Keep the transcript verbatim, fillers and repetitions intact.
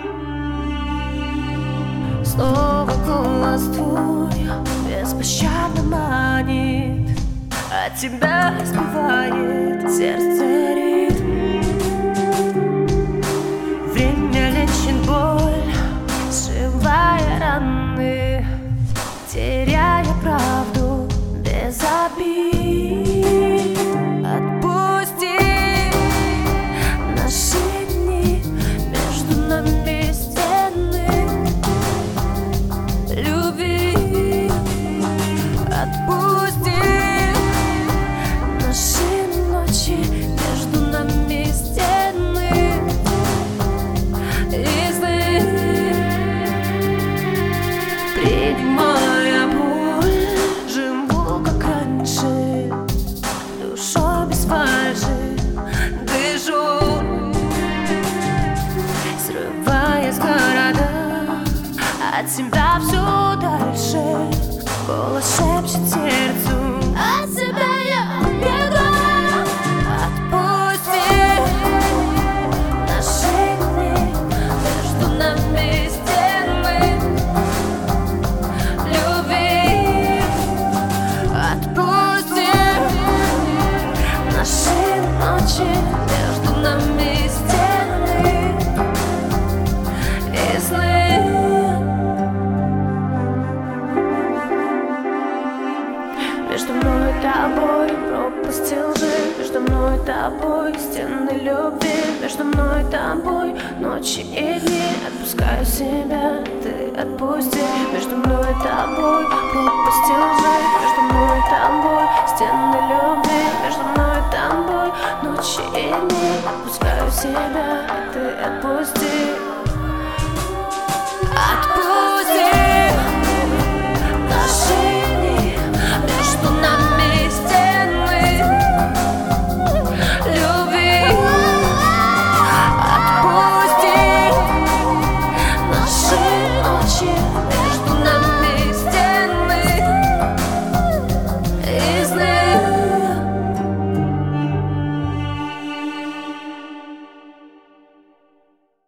Снова голос твой беспощадно манит, от тебя сбивает сердце ритм. Время лечит боль, сшивая раны, теряя правду без обид. Отпусти наши дни, между нами стены любви. Отпусти наши ночи, между нами стены и сны. Принимая боль, живу как раньше, душой без фальши дышу, срывая с города, от себя все дальше. Голос шепчет сердцу, от себя я бегу. Отпусти наши дни, между нами стены любви. Отпусти наши ночи, между нами стены и сны. Между мной и тобой пропасти лжи, между мной и тобой стены любви, между мной и тобой ночи и дни. Отпускаю себя, ты отпусти. Между мной и тобой пропасти лжи, между мной и тобой стены любви, между мной и тобой ночи и дни. Отпускаю себя, ты отпусти.